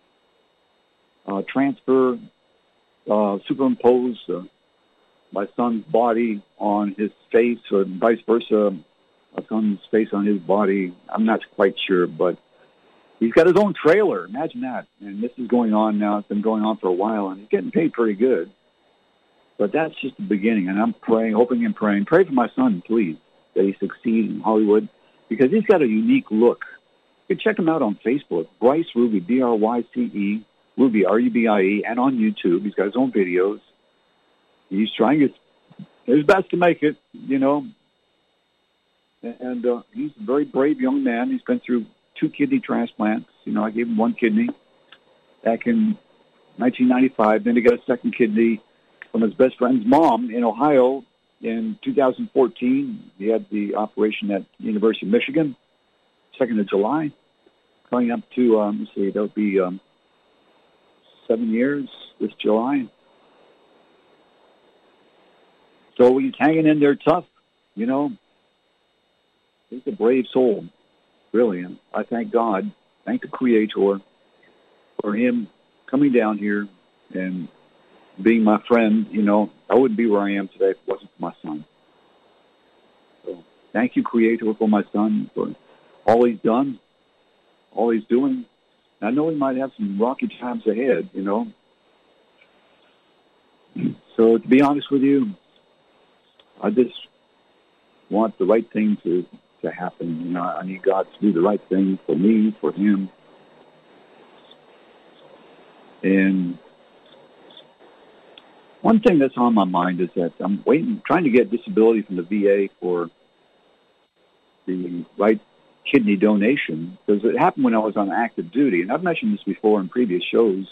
transfer, superimpose my son's body on his face, or vice versa, my son's face on his body. I'm not quite sure, but he's got his own trailer. Imagine that. And this is going on now. It's been going on for a while, and he's getting paid pretty good. But that's just the beginning, and I'm praying, hoping and praying. Pray for my son, please, that he succeed in Hollywood, because he's got a unique look. You can check him out on Facebook, Bryce Ruby, B-R-Y-C-E, Ruby, R-U-B-I-E, and on YouTube. He's got his own videos. He's trying his best to make it, you know. And he's a very brave young man. He's been through 2 kidney transplants. You know, I gave him 1 kidney back in 1995. Then he got a second kidney from his best friend's mom in Ohio in 2014. He had the operation at the University of Michigan, 2nd of July. Coming up to, let's see, that'll be 7 years this July. So he's hanging in there tough, you know. He's a brave soul, really. And I thank God, thank the Creator for him coming down here and being my friend. You know, I wouldn't be where I am today if it wasn't for my son. So thank you, Creator, for my son, for all he's done, all he's doing. I know he might have some rocky times ahead, you know. So to be honest with you, I just want the right thing to happen. You know, I need God to do the right thing for me, for him. And one thing that's on my mind is that I'm trying to get disability from the VA for the right kidney donation, because it happened when I was on active duty. And I've mentioned this before in previous shows.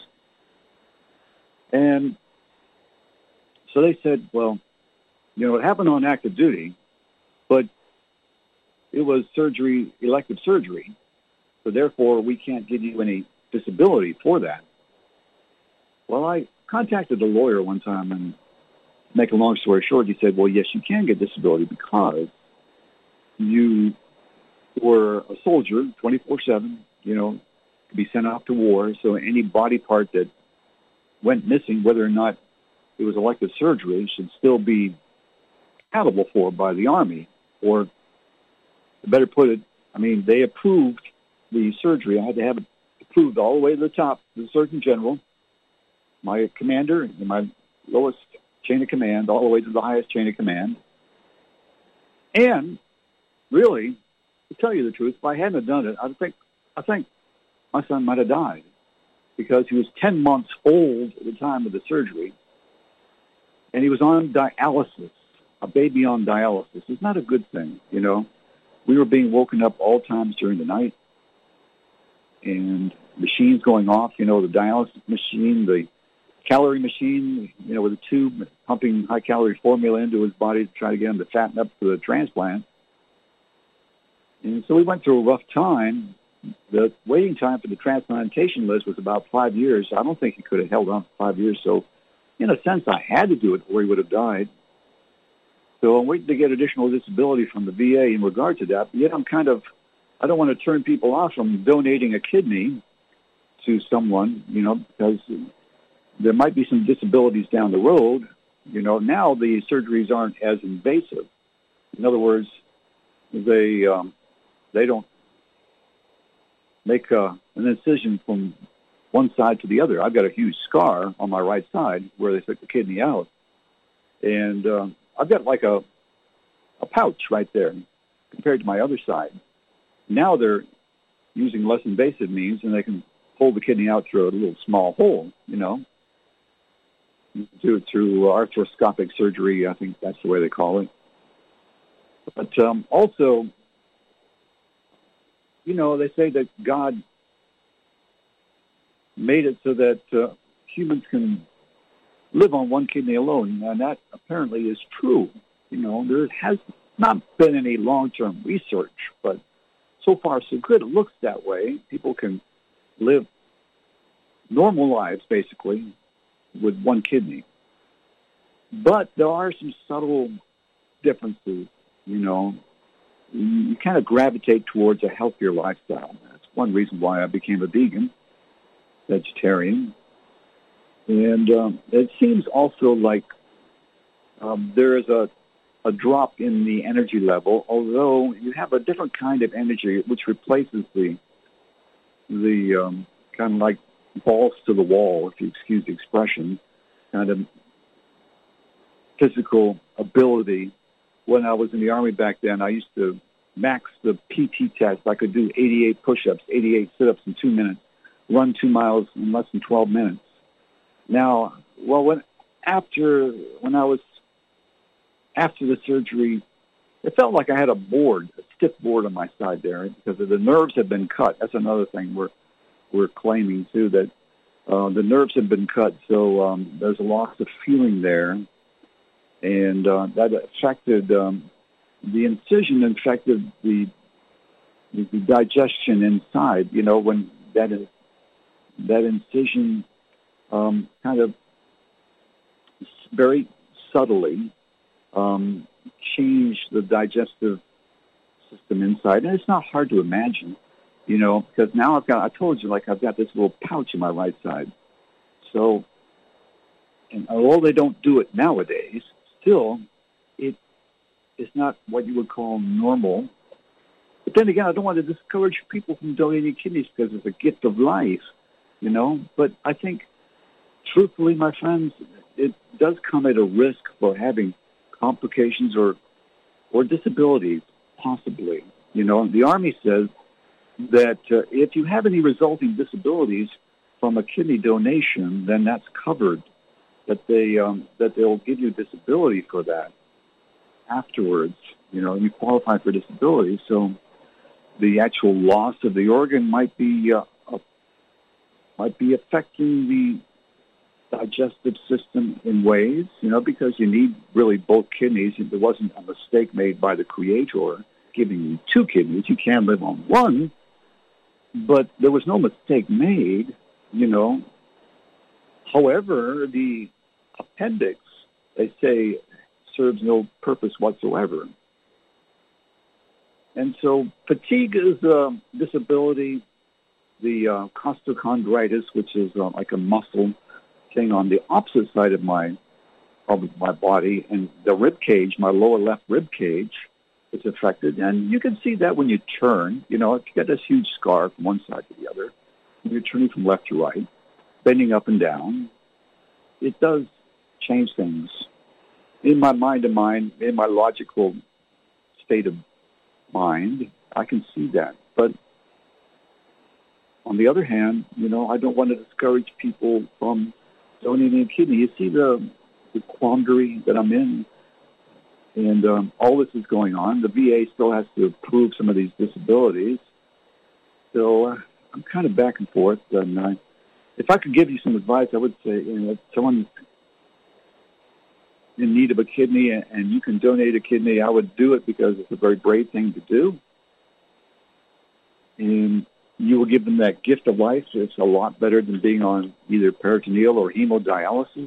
And so they said, well, you know, it happened on active duty, but it was surgery, elective surgery. So therefore, we can't give you any disability for that. Well, I contacted a lawyer one time, and to make a long story short, he said, well, yes, you can get disability because you were a soldier 24/7, you know, to be sent off to war. So any body part that went missing, whether or not it was elective surgery should still be accountable for by the Army. Or, to better put it, I mean, they approved the surgery. I had to have it approved all the way to the top, the Surgeon General, my commander, and my lowest chain of command, all the way to the highest chain of command. And really, to tell you the truth, if I hadn't done it, I think my son might have died, because he was 10 months old at the time of the surgery, and he was on dialysis, a baby on dialysis. It's not a good thing, you know. We were being woken up all times during the night, and machines going off, you know, the dialysis machine, the calorie machine, you know, with a tube pumping high-calorie formula into his body to try to get him to fatten up for the transplant. And so we went through a rough time. The waiting time for the transplantation list was about 5 years. I don't think he could have held on for 5 years. So, in a sense, I had to do it or he would have died. So I'm waiting to get additional disability from the VA in regard to that. But yet I don't want to turn people off from donating a kidney to someone, you know, because there might be some disabilities down the road. You know, now the surgeries aren't as invasive. In other words, they don't make an incision from one side to the other. I've got a huge scar on my right side where they took the kidney out. And I've got like a pouch right there compared to my other side. Now they're using less invasive means, and they can pull the kidney out through a little small hole, you know. Do it through arthroscopic surgery, I think that's the way they call it. But also, you know, they say that God made it so that humans can live on one kidney alone, and that apparently is true. You know, there has not been any long-term research, but so far so good. It looks that way. People can live normal lives, basically, with one kidney. But there are some subtle differences, you know. You kind of gravitate towards a healthier lifestyle. That's one reason why I became a vegetarian. And it seems also like there is a drop in the energy level, although you have a different kind of energy which replaces the kind of like balls to the wall, if you excuse the expression, kind of physical ability. When I was in the Army back then, I used to max the PT test. I could do 88 push-ups, 88 sit-ups in 2 minutes, run 2 miles in less than 12 minutes. Now, well, when I was after the surgery, it felt like I had a stiff board on my side there, because the nerves had been cut. That's another thing we're claiming too, that the nerves have been cut, so there's a loss of feeling there, and that affected the incision, affected the digestion inside. You know, when that incision kind of very subtly change the digestive system inside. And it's not hard to imagine, you know, because now I told you, like, I've got this little pouch in my right side. So, and although they don't do it nowadays, still, it's not what you would call normal. But then again, I don't want to discourage people from donating kidneys because it's a gift of life, you know. But I think, truthfully, my friends, it does come at a risk for having complications or disabilities, possibly. You know, the Army says that if you have any resulting disabilities from a kidney donation, then that's covered. That they'll give you disability for that afterwards. You know, you qualify for disability, so the actual loss of the organ might be affecting the digestive system in ways, you know, because you need really both kidneys. If there wasn't a mistake made by the Creator giving you 2 kidneys, you can't live on one. But there was no mistake made, you know. However, the appendix, they say, serves no purpose whatsoever. And so fatigue is a disability. The costochondritis, which is like a muscle thing on the opposite side of my problems with my body, and the rib cage, my lower left rib cage, is affected. And you can see that when you turn. You know, if you got this huge scar from one side to the other, when you're turning from left to right, bending up and down, it does change things. In my mind to mind, in my logical state of mind, I can see that. But on the other hand, you know, I don't want to discourage people from donating a kidney. You see the quandary that I'm in, and all this is going on. The VA still has to approve some of these disabilities. So I'm kind of back and forth. And if I could give you some advice, I would say, you know, if someone's in need of a kidney and you can donate a kidney, I would do it because it's a very brave thing to do. And you will give them that gift of life. It's a lot better than being on either peritoneal or hemodialysis.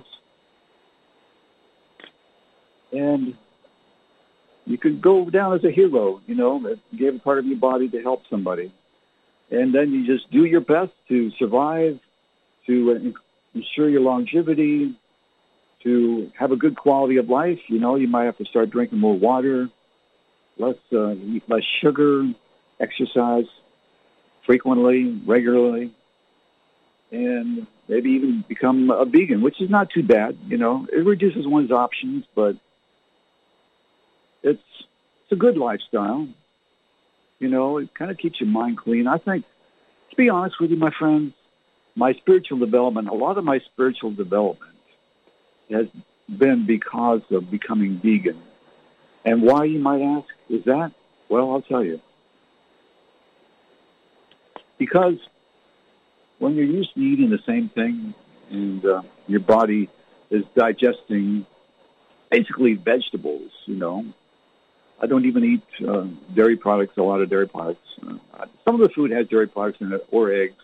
And you could go down as a hero, you know, that gave a part of your body to help somebody. And then you just do your best to survive, to ensure your longevity, to have a good quality of life. You know, you might have to start drinking more water, less sugar, exercise frequently, regularly, and maybe even become a vegan, which is not too bad. You know, it reduces one's options, but it's a good lifestyle. You know, it kind of keeps your mind clean. I think, to be honest with you, my friends, my spiritual development, a lot of my spiritual development has been because of becoming vegan. And why, you might ask, is that? Well, I'll tell you. Because when you're used to eating the same thing and your body is digesting basically vegetables, you know, I don't even eat dairy products, a lot of dairy products. Some of the food has dairy products in it, or eggs.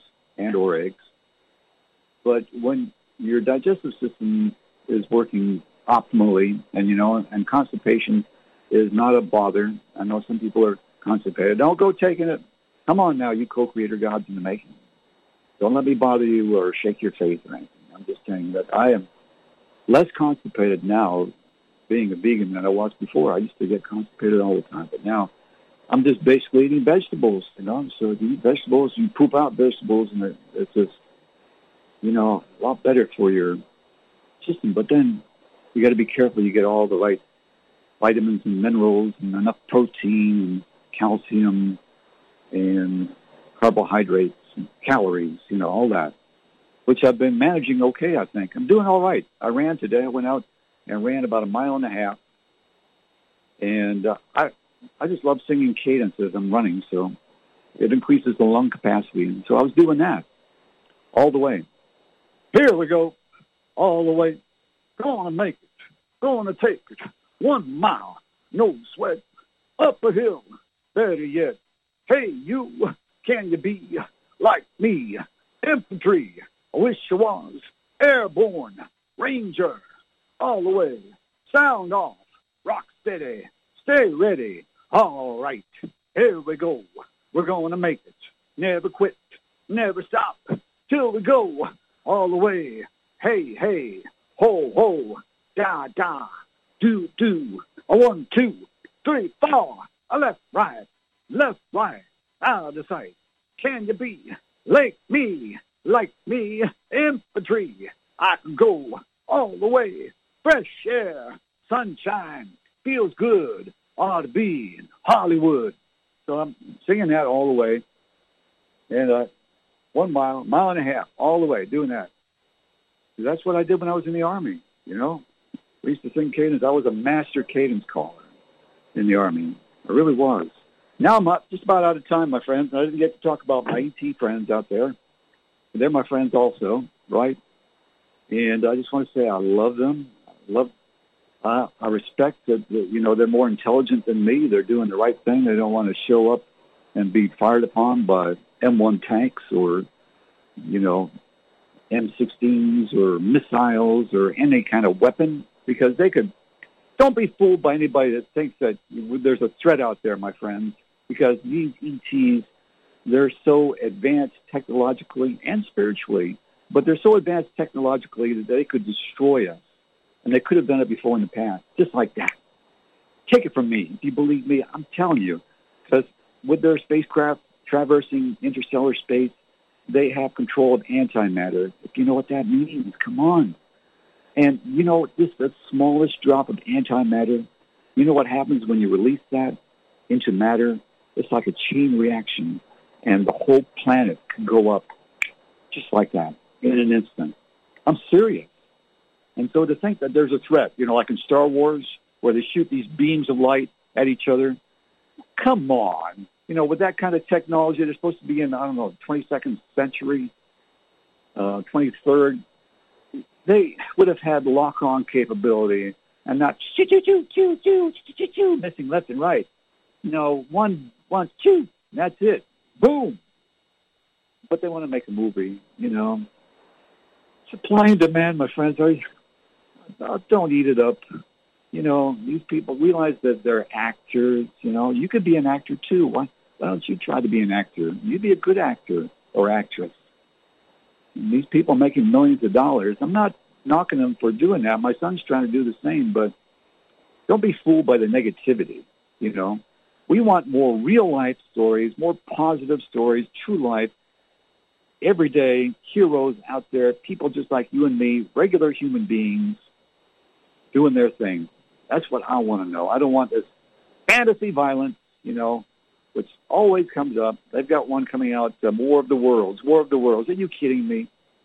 But when your digestive system is working optimally, and, you know, and constipation is not a bother. I know some people are constipated. Don't go taking it. Come on now, you co-creator gods in the making. Don't let me bother you or shake your faith or anything. I'm just saying that I am less constipated now being a vegan than I was before. I used to get constipated all the time, but now I'm just basically eating vegetables, you know. So if you eat vegetables, you poop out vegetables, and it's just, you know, a lot better for your system. But then you got to be careful you get all the right vitamins and minerals and enough protein and calcium and carbohydrates and calories, you know, all that, which I've been managing okay, I think. I'm doing all right. I ran today. I went out and ran about 1.5 miles. And I just love singing cadence as I'm running, so it increases the lung capacity. And so I was doing that all the way. Here we go. All the way. Gonna make it. Gonna take it. 1 mile. No sweat. Up a hill. Better yet. Hey, you. Can you be like me? Infantry. I wish I was. Airborne. Ranger. All the way. Sound off. Rock steady. Stay ready. All right. Here we go. We're going to make it. Never quit. Never stop. Till we go. All the way. Hey, hey. Ho, ho. Da, da. Do, do. 1, 2, 3, 4. Left, right. Left, right. Out of sight. Can you be like me? Like me? Infantry. I can go all the way. Fresh air. Sunshine. Feels good. Ought to be in Hollywood. So I'm singing that all the way. And 1 mile, 1.5 miles, all the way, doing that. That's what I did when I was in the Army, you know. We used to sing cadence. I was a master cadence caller in the Army. I really was. Now I'm just about out of time, my friends. I didn't get to talk about my ET friends out there. They're my friends also, right? And I just want to say I love them. I respect that, you know, they're more intelligent than me. They're doing the right thing. They don't want to show up and be fired upon by M1 tanks or, you know, M16s or missiles or any kind of weapon, because they could. Don't be fooled by anybody that thinks that there's a threat out there, my friends, because these ETs, they're so advanced technologically and spiritually, but they're so advanced technologically that they could destroy us. And they could have done it before in the past, just like that. Take it from me. If you believe me, I'm telling you. Because with their spacecraft traversing interstellar space, they have control of antimatter. If you know what that means, come on. And you know, just the smallest drop of antimatter, you know what happens when you release that into matter? It's like a chain reaction, and the whole planet can go up just like that in an instant. I'm serious. And so to think that there's a threat, you know, like in Star Wars, where they shoot these beams of light at each other, come on. You know, with that kind of technology, they're supposed to be in, I don't know, 22nd century, 23rd. They would have had lock-on capability and not missing left and right. You know, one, two, that's it. Boom. But they want to make a movie, you know. Supply and demand, my friends. Don't eat it up. You know, these people realize that they're actors. You know, you could be an actor too. Why don't you try to be an actor? You'd be a good actor or actress. And these people making millions of dollars, I'm not knocking them for doing that. My son's trying to do the same, but don't be fooled by the negativity, you know. We want more real-life stories, more positive stories, true life, everyday heroes out there, people just like you and me, regular human beings doing their thing. That's what I want to know. I don't want this fantasy violence, you know, which always comes up. They've got one coming out, War of the Worlds. War of the Worlds. Are you kidding me?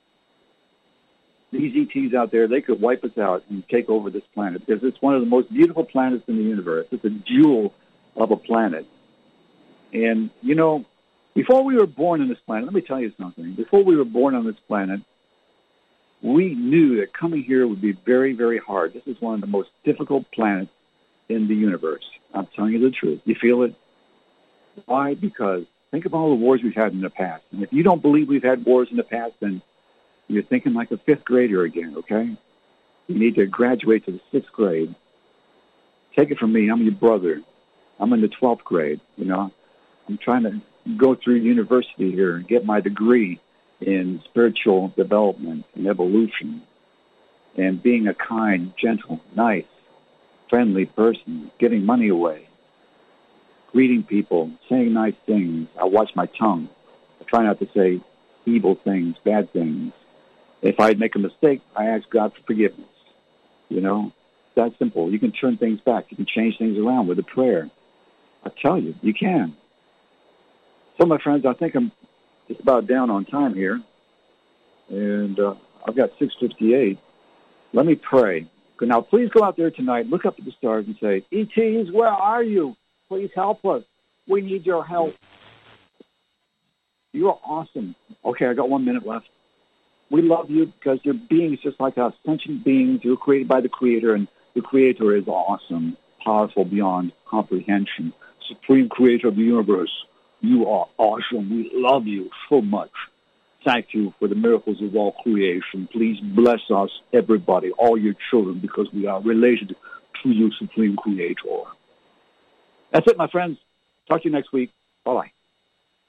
These ETs out there, they could wipe us out and take over this planet because it's one of the most beautiful planets in the universe. It's a jewel of a planet. And, you know, before we were born on this planet, let me tell you something. Before we were born on this planet, we knew that coming here would be very, very hard. This is one of the most difficult planets in the universe. I'm telling you the truth. You feel it? Why? Because think of all the wars we've had in the past. And if you don't believe we've had wars in the past, then you're thinking like a fifth grader again, okay? You need to graduate to the sixth grade. Take it from me. I'm your brother. I'm in the 12th grade, you know. I'm trying to go through university here and get my degree in spiritual development and evolution and being a kind, gentle, nice, friendly person, giving money away, greeting people, saying nice things. I watch my tongue. I try not to say evil things, bad things. If I make a mistake, I ask God for forgiveness. You know, it's that simple. You can turn things back. You can change things around with a prayer. I tell you, you can. So, my friends, I think I'm just about down on time here, and I've got 6:58. Let me pray. Now, please go out there tonight, look up at the stars and say, ETs, where are you? Please help us. We need your help. You are awesome. Okay, I got 1 minute left. We love you because you're beings just like us, sentient beings. You're created by the Creator, and the Creator is awesome, powerful beyond comprehension, supreme Creator of the universe. You are awesome. We love you so much. Thank you for the miracles of all creation. Please bless us, everybody, all your children, because we are related to you, Supreme Creator. That's it, my friends. Talk to you next week. Bye-bye.